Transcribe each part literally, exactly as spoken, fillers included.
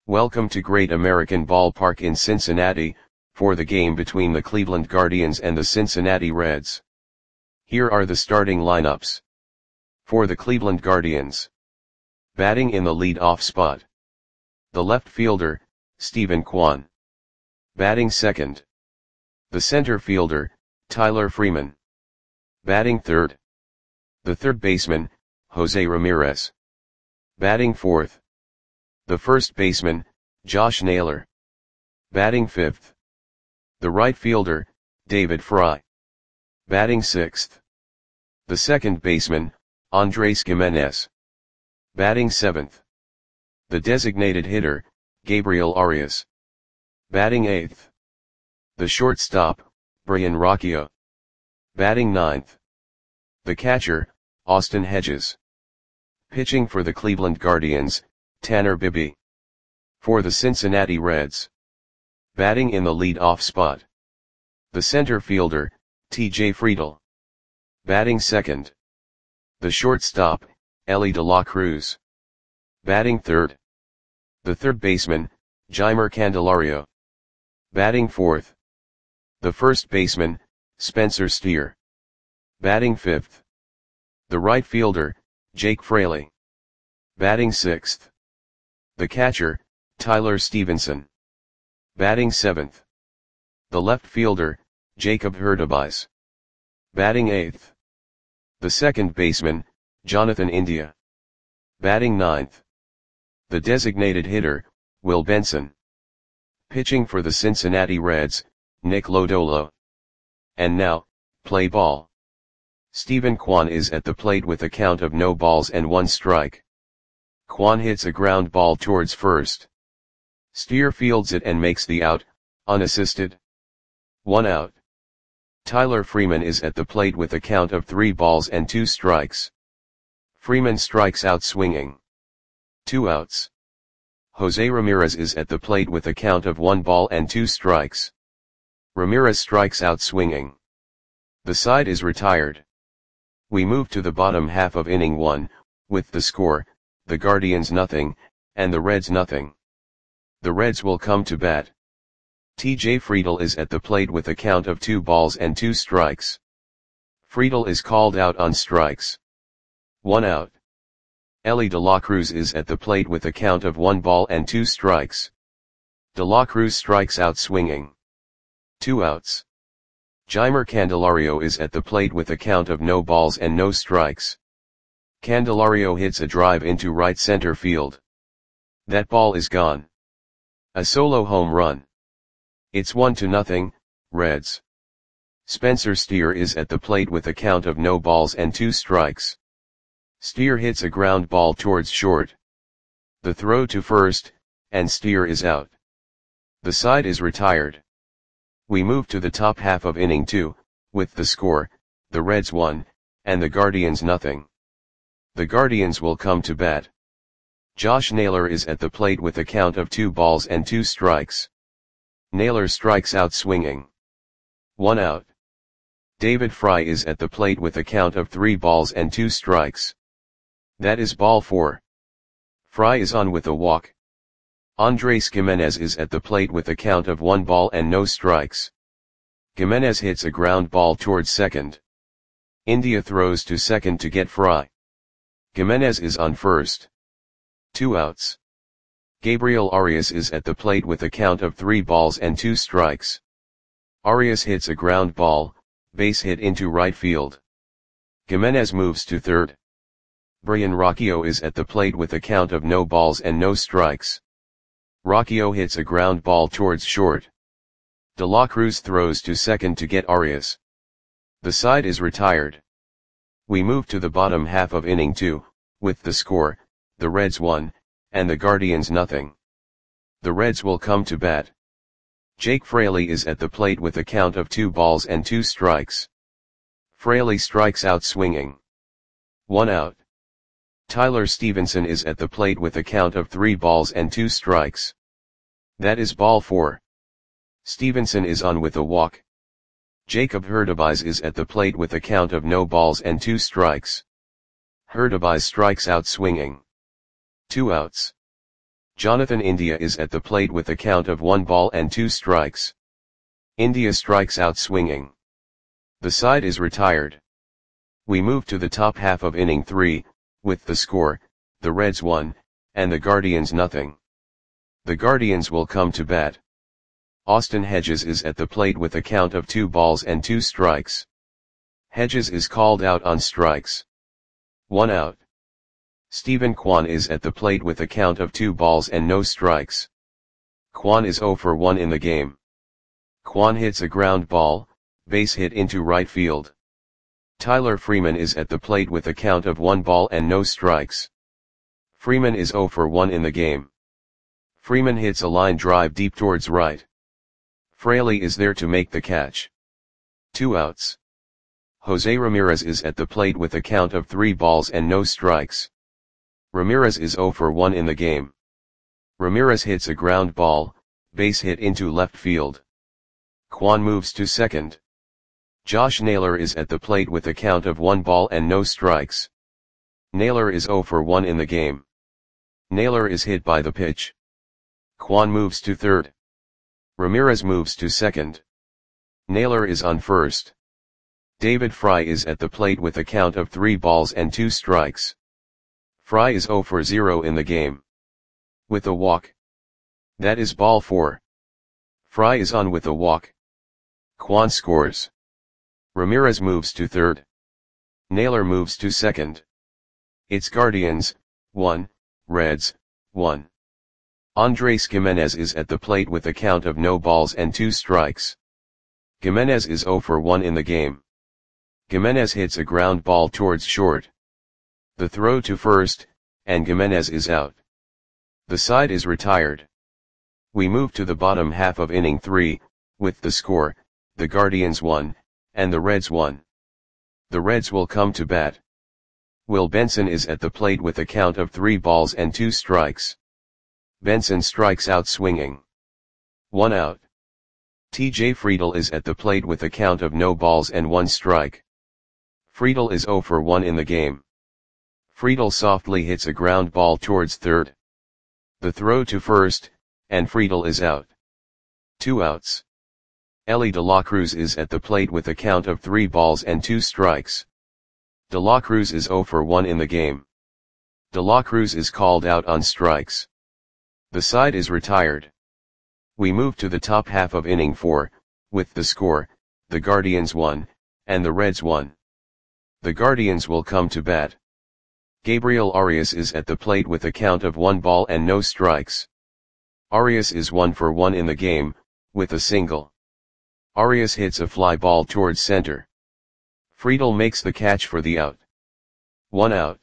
Welcome to Great American Ballpark in Cincinnati, for the game between the Cleveland Guardians and the Cincinnati Reds. Here are the starting lineups. For the Cleveland Guardians. Batting in the lead-off spot. The left fielder, Steven Kwan. Batting second. The center fielder, Tyler Freeman. Batting third. The third baseman, Jose Ramirez. Batting fourth. The first baseman, Josh Naylor. Batting fifth. The right fielder, David Fry. Batting sixth. The second baseman, Andres Gimenez. Batting seventh. The designated hitter, Gabriel Arias. Batting eighth. The shortstop, Brayan Rocchio. Batting ninth. The catcher, Austin Hedges. Pitching for the Cleveland Guardians, Tanner Bibee. For the Cincinnati Reds. Batting in the lead-off spot. The center fielder, T J Friedl. Batting second. The shortstop, Elly De La Cruz. Batting third. The third baseman, Jeimer Candelario. Batting fourth. The first baseman, Spencer Steer. Batting fifth. The right fielder, Jake Fraley. Batting sixth. The catcher, Tyler Stevenson. Batting seventh. The left fielder, Jacob Hurtubise. Batting eighth. The second baseman, Jonathan India. Batting ninth. The designated hitter, Will Benson. Pitching for the Cincinnati Reds, Nick Lodolo. And now, play ball. Steven Kwan is at the plate with a count of no balls and one strike. Kwan hits a ground ball towards first. Steer fields it and makes the out, unassisted. One out. Tyler Freeman is at the plate with a count of three balls and two strikes. Freeman strikes out swinging. Two outs. Jose Ramirez is at the plate with a count of one ball and two strikes. Ramirez strikes out swinging. The side is retired. We move to the bottom half of inning one, with the score, the Guardians nothing, and the Reds nothing. The Reds will come to bat. T J Friedl is at the plate with a count of two balls and two strikes. Friedl is called out on strikes. One out. Elly De La Cruz is at the plate with a count of one ball and two strikes. De La Cruz strikes out swinging. Two outs. Jeimer Candelario is at the plate with a count of no balls and no strikes. Candelario hits a drive into right center field. That ball is gone. A solo home run. It's one to nothing, Reds. Spencer Steer is at the plate with a count of no balls and two strikes. Steer hits a ground ball towards short. The throw to first, and Steer is out. The side is retired. We move to the top half of inning two, with the score, the Reds one, and the Guardians nothing. The Guardians will come to bat. Josh Naylor is at the plate with a count of two balls and two strikes. Naylor strikes out swinging. One out. David Fry is at the plate with a count of three balls and two strikes. That is ball four. Fry is on with a walk. Andres Gimenez is at the plate with a count of one ball and no strikes. Gimenez hits a ground ball towards second. India throws to second to get Fry. Gimenez is on first. Two outs. Gabriel Arias is at the plate with a count of three balls and two strikes. Arias hits a ground ball, base hit into right field. Gimenez moves to third. Brayan Rocchio is at the plate with a count of no balls and no strikes. Rocchio hits a ground ball towards short. De La Cruz throws to second to get Arias. The side is retired. We move to the bottom half of inning two, with the score, the Reds one, and the Guardians nothing. The Reds will come to bat. Jake Fraley is at the plate with a count of two balls and two strikes. Fraley strikes out swinging. One out. Tyler Stevenson is at the plate with a count of three balls and two strikes. That is ball four. Stevenson is on with a walk. Jacob Hurtubise is at the plate with a count of no balls and two strikes. Hurtubise strikes out swinging. Two outs. Jonathan India is at the plate with a count of one ball and two strikes. India strikes out swinging. The side is retired. We move to the top half of inning three, with the score, the Reds one, and the Guardians nothing. The Guardians will come to bat. Austin Hedges is at the plate with a count of two balls and two strikes. Hedges is called out on strikes. One out. Stephen Kwan is at the plate with a count of two balls and no strikes. Kwan is zero for one in the game. Kwan hits a ground ball, base hit into right field. Tyler Freeman is at the plate with a count of one ball and no strikes. Freeman is zero for one in the game. Freeman hits a line drive deep towards right. Fraley is there to make the catch. Two outs. Jose Ramirez is at the plate with a count of three balls and no strikes. Ramirez is zero for one in the game. Ramirez hits a ground ball, base hit into left field. Kwan moves to second. Josh Naylor is at the plate with a count of one ball and no strikes. Naylor is zero for one in the game. Naylor is hit by the pitch. Kwan moves to third. Ramirez moves to second. Naylor is on first. David Fry is at the plate with a count of three balls and two strikes. Fry is zero for zero in the game. With a walk. That is ball four. Fry is on with a walk. Kwan scores. Ramirez moves to third. Naylor moves to second. It's Guardians, one, Reds, one. Andres Gimenez is at the plate with a count of no balls and two strikes. Gimenez is zero for one in the game. Gimenez hits a ground ball towards short. The throw to first, and Gimenez is out. The side is retired. We move to the bottom half of inning three, with the score, the Guardians one, and the Reds one. The Reds will come to bat. Will Benson is at the plate with a count of three balls and two strikes. Benson strikes out swinging. One out. T J Friedel is at the plate with a count of no balls and one strike. Friedel is zero for one in the game. Friedel softly hits a ground ball towards third. The throw to first, and Friedel is out. Two outs. Ellie De La Cruz is at the plate with a count of three balls and two strikes. De La Cruz is zero for one in the game. De La Cruz is called out on strikes. The side is retired. We move to the top half of inning four, with the score, the Guardians one, and the Reds one. The Guardians will come to bat. Gabriel Arias is at the plate with a count of one ball and no strikes. Arias is one for one in the game, with a single. Arias hits a fly ball towards center. Friedel makes the catch for the out. One out.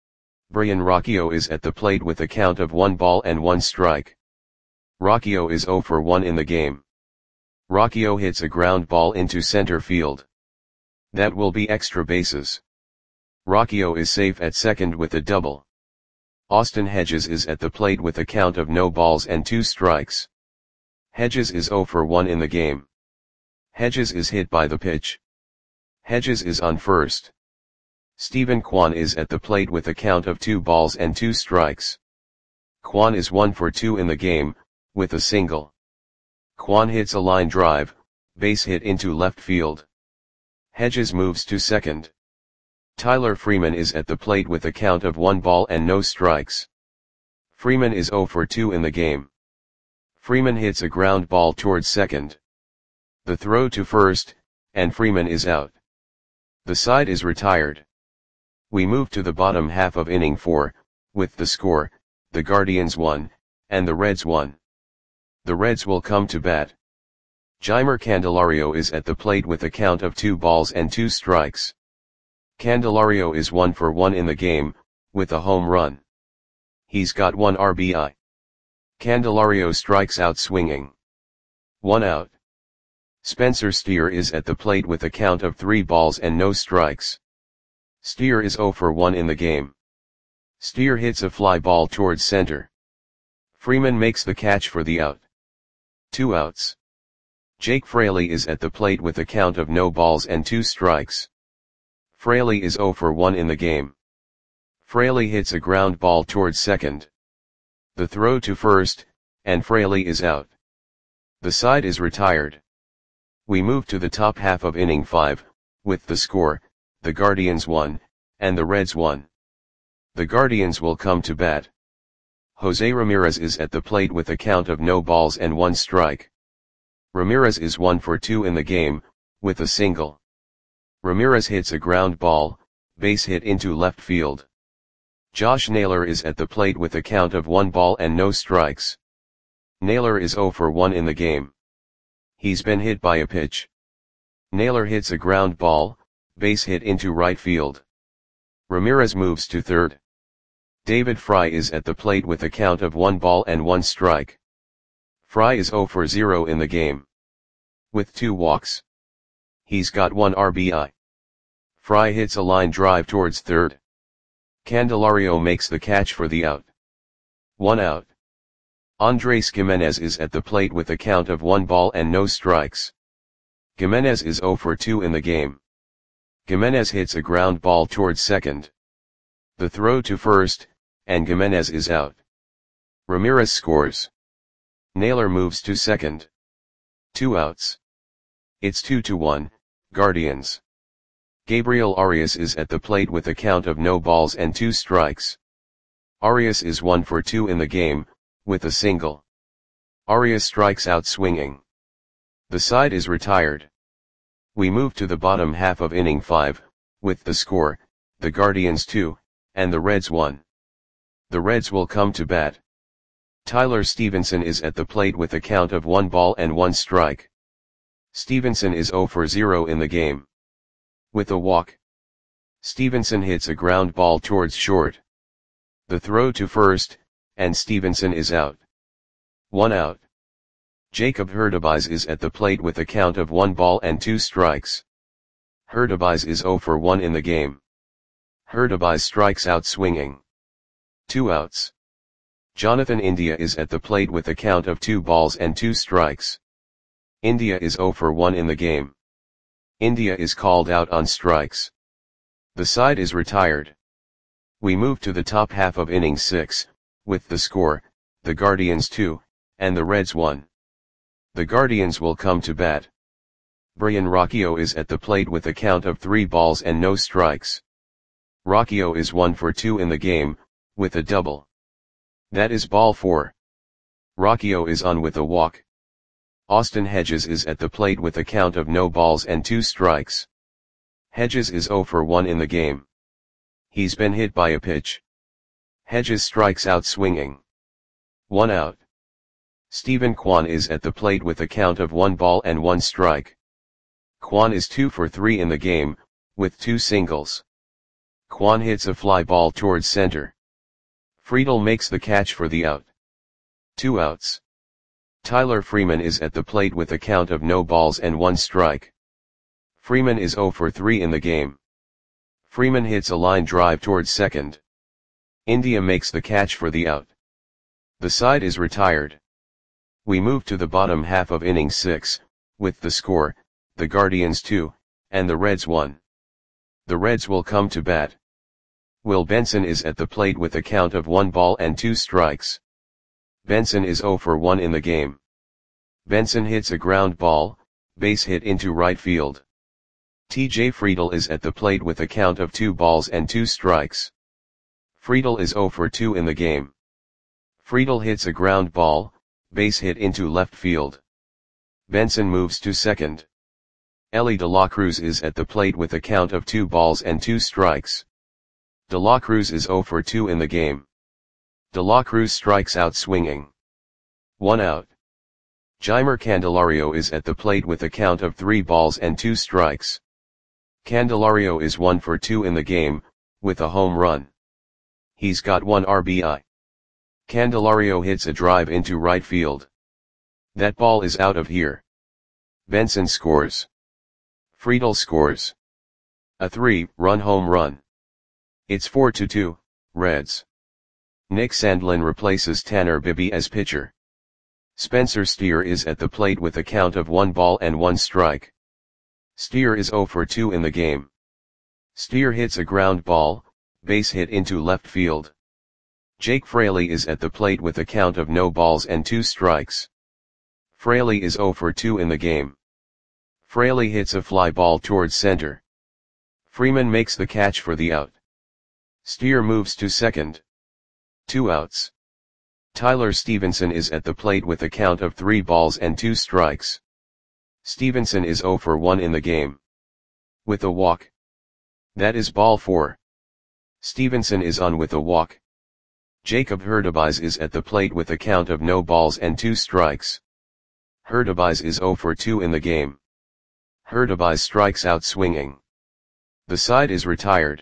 Brian Rocchio is at the plate with a count of one ball and one strike. Rocchio is zero for one in the game. Rocchio hits a ground ball into center field. That will be extra bases. Rocchio is safe at second with a double. Austin Hedges is at the plate with a count of no balls and two strikes. Hedges is zero for one in the game. Hedges is hit by the pitch. Hedges is on first. Stephen Kwan is at the plate with a count of two balls and two strikes. Kwan is one for two in the game, with a single. Kwan hits a line drive, base hit into left field. Hedges moves to second. Tyler Freeman is at the plate with a count of one ball and no strikes. Freeman is zero for two in the game. Freeman hits a ground ball towards second. The throw to first, and Freeman is out. The side is retired. We move to the bottom half of inning four, with the score, the Guardians one, and the Reds one. The Reds will come to bat. Jeimer Candelario is at the plate with a count of two balls and two strikes. Candelario is one for one in the game, with a home run. He's got one R B I. Candelario strikes out swinging. One out. Spencer Steer is at the plate with a count of three balls and no strikes. Steer is zero for one in the game. Steer hits a fly ball towards center. Freeman makes the catch for the out. Two outs. Jake Fraley is at the plate with a count of no balls and two strikes. Fraley is zero for one in the game. Fraley hits a ground ball towards second. The throw to first, and Fraley is out. The side is retired. We move to the top half of inning five, with the score, the Guardians one, and the Reds one. The Guardians will come to bat. Jose Ramirez is at the plate with a count of no balls and one strike. Ramirez is one for two in the game, with a single. Ramirez hits a ground ball, base hit into left field. Josh Naylor is at the plate with a count of one ball and no strikes. Naylor is zero for one in the game. He's been hit by a pitch. Naylor hits a ground ball, base hit into right field. Ramirez moves to third. David Fry is at the plate with a count of one ball and one strike. Fry is zero for zero in the game. With two walks. He's got one R B I. Fry hits a line drive towards third. Candelario makes the catch for the out. One out. Andres Gimenez is at the plate with a count of one ball and no strikes. Gimenez is zero for two in the game. Gimenez hits a ground ball towards second. The throw to first, and Gimenez is out. Ramirez scores. Naylor moves to second. Two outs. It's two to one, Guardians. Gabriel Arias is at the plate with a count of no balls and two strikes. Arias is one for two in the game, with a single. Arias strikes out swinging. The side is retired. We move to the bottom half of inning five, with the score, the Guardians two, and the Reds one. The Reds will come to bat. Tyler Stevenson is at the plate with a count of one ball and one strike. Stevenson is zero for zero in the game. With a walk. Stevenson hits a ground ball towards short. The throw to first, and Stevenson is out. One out. Jacob Hurtubise is at the plate with a count of one ball and two strikes. Hurtubise is zero for one in the game. Hurtubise strikes out swinging. Two outs. Jonathan India is at the plate with a count of two balls and two strikes. India is zero for one in the game. India is called out on strikes. The side is retired. We move to the top half of inning six, with the score, the Guardians two, and the Reds one. The Guardians will come to bat. Brian Rocchio is at the plate with a count of three balls and no strikes. Rocchio is one for two in the game, with a double. That is ball four. Rocchio is on with a walk. Austin Hedges is at the plate with a count of no balls and two strikes. Hedges is zero for one in the game. He's been hit by a pitch. Hedges strikes out swinging. One out. Stephen Kwan is at the plate with a count of one ball and one strike. Kwan is two for three in the game, with two singles. Kwan hits a fly ball towards center. Friedel makes the catch for the out. Two outs. Tyler Freeman is at the plate with a count of no balls and one strike. Freeman is zero for three in the game. Freeman hits a line drive towards second. India makes the catch for the out. The side is retired. We move to the bottom half of inning six, with the score, the Guardians two, and the Reds one. The Reds will come to bat. Will Benson is at the plate with a count of one ball and two strikes. Benson is zero for one in the game. Benson hits a ground ball, base hit into right field. T J Friedel is at the plate with a count of two balls and two strikes. Friedel is zero for two in the game. Friedel hits a ground ball, base hit into left field. Benson moves to second. Ellie De La Cruz is at the plate with a count of two balls and two strikes. De La Cruz is zero for two in the game. De La Cruz strikes out swinging. One out. Jeimer Candelario is at the plate with a count of three balls and two strikes. Candelario is one for two in the game, with a home run. He's got one R B I. Candelario hits a drive into right field. That ball is out of here. Benson scores. Friedel scores. A three-run home run. It's four to two, Reds. Nick Sandlin replaces Tanner Bibby as pitcher. Spencer Steer is at the plate with a count of one ball and one strike. Steer is zero for two in the game. Steer hits a ground ball, base hit into left field. Jake Fraley is at the plate with a count of no balls and two strikes. Fraley is zero for two in the game. Fraley hits a fly ball towards center. Freeman makes the catch for the out. Steer moves to second. Two outs. Tyler Stevenson is at the plate with a count of three balls and two strikes. Stevenson is zero for one in the game. With a walk. That is ball four. Stevenson is on with a walk. Jacob Hurtubise is at the plate with a count of no balls and two strikes. Hurtubise is zero for two in the game. Hurtubise strikes out swinging. The side is retired.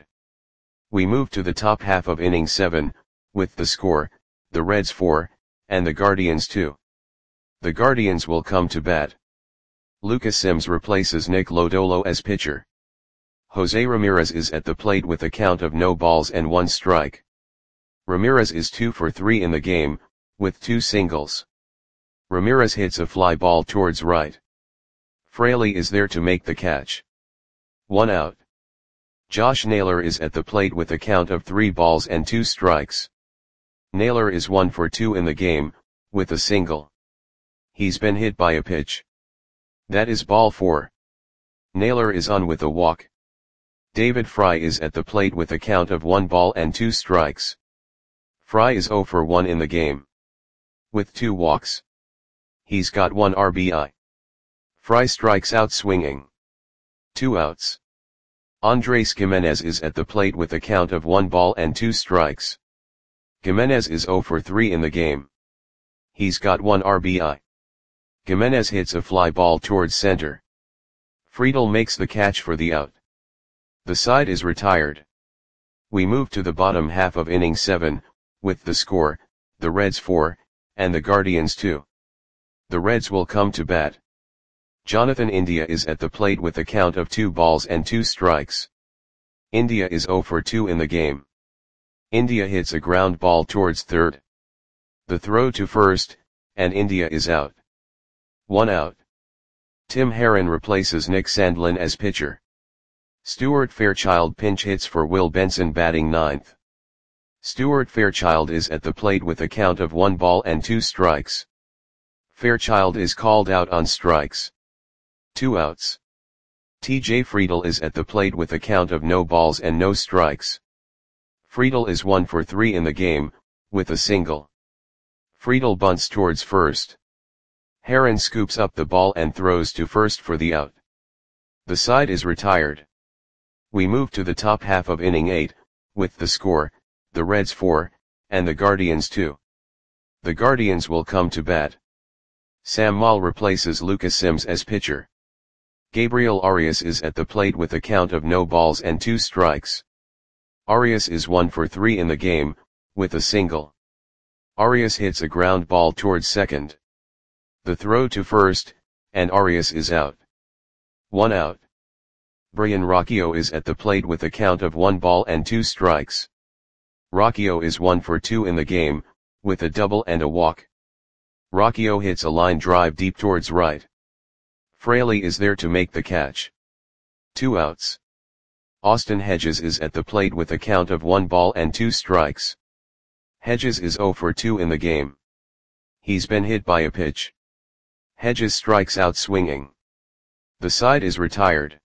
We move to the top half of inning seven, with the score, the Reds four, and the Guardians two. The Guardians will come to bat. Lucas Sims replaces Nick Lodolo as pitcher. Jose Ramirez is at the plate with a count of no balls and one strike. Ramirez is two for three in the game, with two singles. Ramirez hits a fly ball towards right. Fraley is there to make the catch. One out. Josh Naylor is at the plate with a count of three balls and two strikes. Naylor is one for two in the game, with a single. He's been hit by a pitch. That is ball four. Naylor is on with a walk. David Fry is at the plate with a count of one ball and two strikes. Fry is zero for one in the game. With two walks. He's got one R B I. Fry strikes out swinging. Two outs. Andres Gimenez is at the plate with a count of one ball and two strikes. Gimenez is zero for three in the game. He's got one R B I. Gimenez hits a fly ball towards center. Friedel makes the catch for the out. The side is retired. We move to the bottom half of inning seven, with the score, the Reds four, and the Guardians two. The Reds will come to bat. Jonathan India is at the plate with a count of two balls and two strikes. India is zero for two in the game. India hits a ground ball towards third. The throw to first, and India is out. One out. Tim Herron replaces Nick Sandlin as pitcher. Stuart Fairchild pinch hits for Will Benson batting ninth. Stuart Fairchild is at the plate with a count of one ball and two strikes. Fairchild is called out on strikes. Two outs. T J Friedel is at the plate with a count of no balls and no strikes. Friedel is one for three in the game, with a single. Friedel bunts towards first. Herron scoops up the ball and throws to first for the out. The side is retired. We move to the top half of inning eight, with the score, the Reds four, and the Guardians two. The Guardians will come to bat. Sam Moll replaces Lucas Sims as pitcher. Gabriel Arias is at the plate with a count of no balls and two strikes. Arias is one for three in the game, with a single. Arias hits a ground ball towards second. The throw to first, and Arias is out. One out. Brian Rocchio is at the plate with a count of one ball and two strikes. Rocchio is one for two in the game, with a double and a walk. Rocchio hits a line drive deep towards right. Fraley is there to make the catch. Two outs. Austin Hedges is at the plate with a count of one ball and two strikes. Hedges is zero for two in the game. He's been hit by a pitch. Hedges strikes out swinging. The side is retired.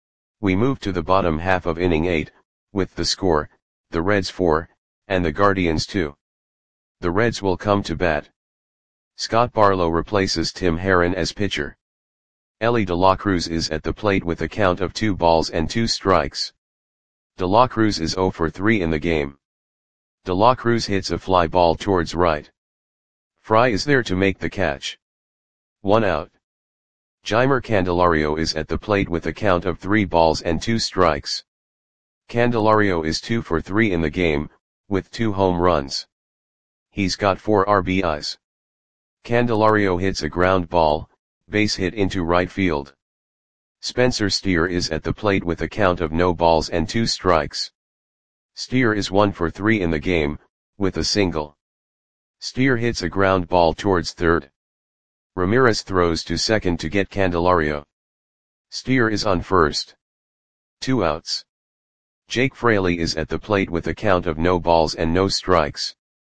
We move to the bottom half of inning eight, with the score, the Reds four, and the Guardians two. The Reds will come to bat. Scott Barlow replaces Tim Herron as pitcher. Ellie De La Cruz is at the plate with a count of two balls and two strikes. De La Cruz is zero for three in the game. De La Cruz hits a fly ball towards right. Fry is there to make the catch. One out. Jeimer Candelario is at the plate with a count of three balls and two strikes. Candelario is two for three in the game, with two home runs. He's got four R B Is. Candelario hits a ground ball, base hit into right field. Spencer Steer is at the plate with a count of no balls and two strikes. Steer is one for three in the game, with a single. Steer hits a ground ball towards third. Ramirez throws to second to get Candelario. Steer is on first. Two outs. Jake Fraley is at the plate with a count of no balls and no strikes.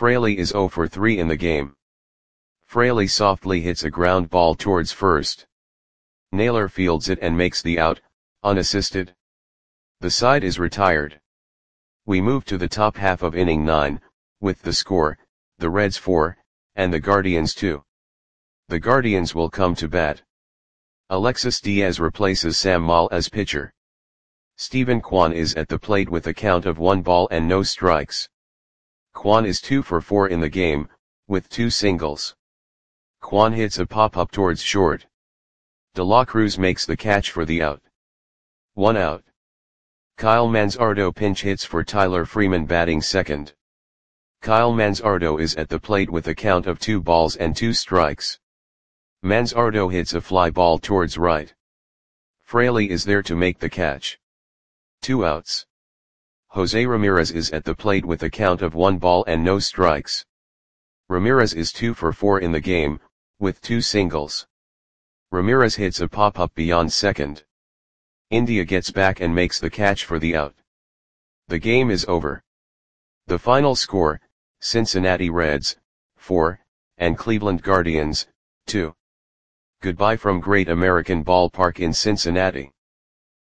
Fraley is zero for three in the game. Fraley softly hits a ground ball towards first. Naylor fields it and makes the out, unassisted. The side is retired. We move to the top half of inning nine, with the score, the Reds four, and the Guardians two. The Guardians will come to bat. Alexis Diaz replaces Sam Moll as pitcher. Stephen Kwan is at the plate with a count of one ball and no strikes. Kwan is two for four in the game, with two singles. Kwan hits a pop-up towards short. De La Cruz makes the catch for the out. One out. Kyle Manzardo pinch hits for Tyler Freeman batting second. Kyle Manzardo is at the plate with a count of two balls and two strikes. Manzardo hits a fly ball towards right. Fraley is there to make the catch. Two outs. Jose Ramirez is at the plate with a count of one ball and no strikes. Ramirez is two for four in the game, with two singles. Ramirez hits a pop-up beyond second. India gets back and makes the catch for the out. The game is over. The final score, Cincinnati Reds, four, and Cleveland Guardians, two. Goodbye from Great American Ballpark in Cincinnati.